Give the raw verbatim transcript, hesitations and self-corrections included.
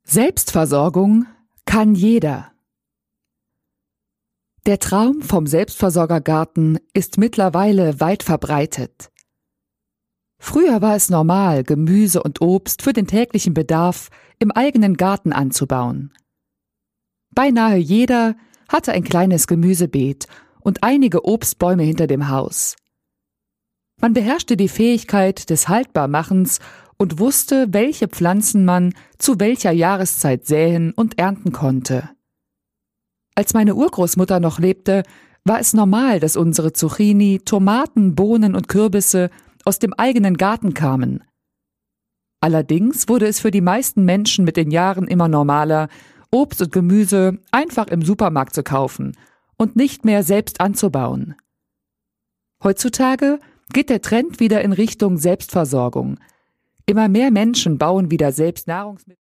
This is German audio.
Selbstversorgung kann jeder. Der Traum vom Selbstversorgergarten ist mittlerweile weit verbreitet. Früher war es normal, Gemüse und Obst für den täglichen Bedarf im eigenen Garten anzubauen. Beinahe jeder hatte ein kleines Gemüsebeet und einige Obstbäume hinter dem Haus. Man beherrschte die Fähigkeit des Haltbarmachens und wusste, welche Pflanzen man zu welcher Jahreszeit säen und ernten konnte. Als meine Urgroßmutter noch lebte, war es normal, dass unsere Zucchini, Tomaten, Bohnen und Kürbisse aus dem eigenen Garten kamen. Allerdings wurde es für die meisten Menschen mit den Jahren immer normaler, Obst und Gemüse einfach im Supermarkt zu kaufen und nicht mehr selbst anzubauen. Heutzutage geht der Trend wieder in Richtung Selbstversorgung. Immer mehr Menschen bauen wieder selbst Nahrungsmittel